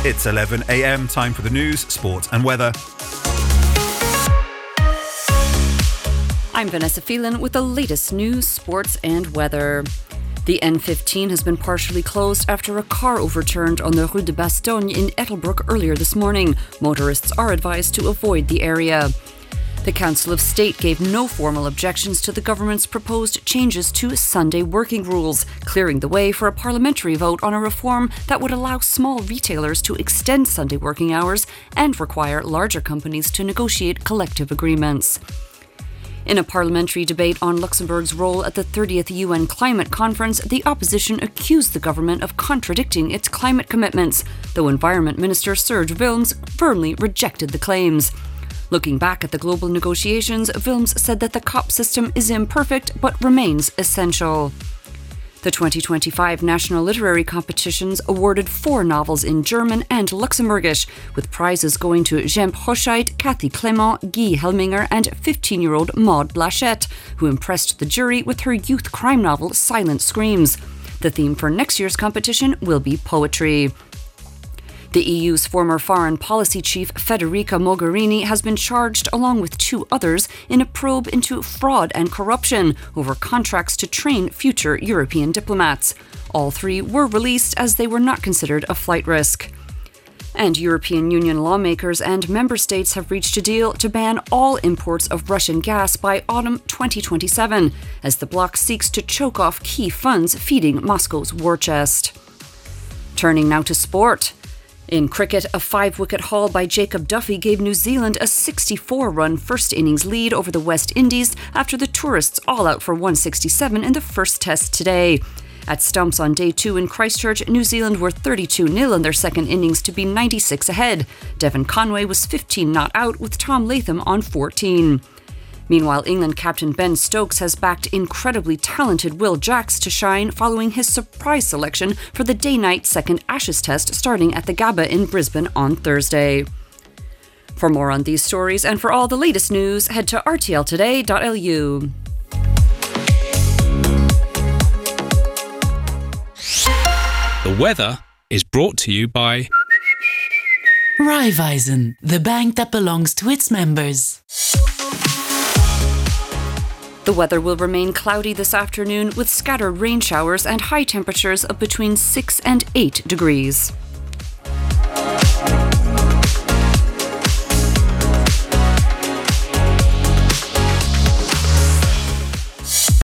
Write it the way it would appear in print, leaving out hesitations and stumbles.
It's 11 a.m, time for the news, sport and weather. I'm Vanessa Phelan with the latest news, sports and weather. The N15 has been partially closed after a car overturned on the Rue de Bastogne in Ettelbruck earlier this morning. Motorists are advised to avoid the area. The Council of State gave no formal objections to the government's proposed changes to Sunday working rules, clearing the way for a parliamentary vote on a reform that would allow small retailers to extend Sunday working hours and require larger companies to negotiate collective agreements. In a parliamentary debate on Luxembourg's role at the 30th UN Climate Conference, the opposition accused the government of contradicting its climate commitments, though Environment Minister Serge Wilms firmly rejected the claims. Looking back at the global negotiations, Wilms said that the COP system is imperfect but remains essential. The 2025 National Literary Competitions awarded 4 novels in German and Luxembourgish, with prizes going to Jem Hoscheit, Cathy Clement, Guy Helminger and 15-year-old Maud Blachette, who impressed the jury with her youth crime novel Silent Screams. The theme for next year's competition will be poetry. The EU's former foreign policy chief Federica Mogherini has been charged, along with 2 others, in a probe into fraud and corruption over contracts to train future European diplomats. All 3 were released as they were not considered a flight risk. And European Union lawmakers and member states have reached a deal to ban all imports of Russian gas by autumn 2027, as the bloc seeks to choke off key funds feeding Moscow's war chest. Turning now to sport. In cricket, a 5-wicket haul by Jacob Duffy gave New Zealand a 64-run first innings lead over the West Indies after the tourists all out for 167 in the first test today. At stumps on day 2 in Christchurch, New Zealand were 32-0 in their second innings to be 96 ahead. Devon Conway was 15 not out with Tom Latham on 14. Meanwhile, England captain Ben Stokes has backed incredibly talented Will Jacks to shine following his surprise selection for the day-night second Ashes test starting at the Gabba in Brisbane on Thursday. For more on these stories and for all the latest news, head to rtltoday.lu. The weather is brought to you by Raiffeisen, the bank that belongs to its members. The weather will remain cloudy this afternoon with scattered rain showers and high temperatures of between 6 and 8 degrees.